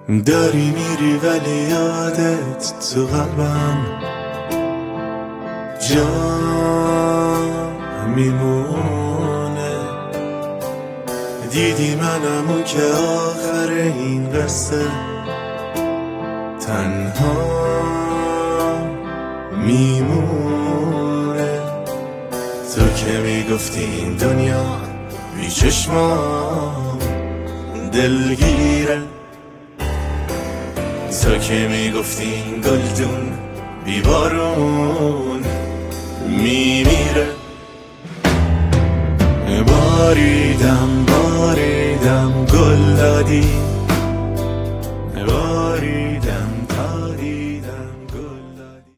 داری میری ولی یادت تو قلبم جا میمونه. دیدی منمو که آخر این قصه تنها میمونه. تو که میگفتی این دنیا بی چشمام دلگیره، تو که میگفتی این گلدون بی بارون میمیره. باریدم گل دادی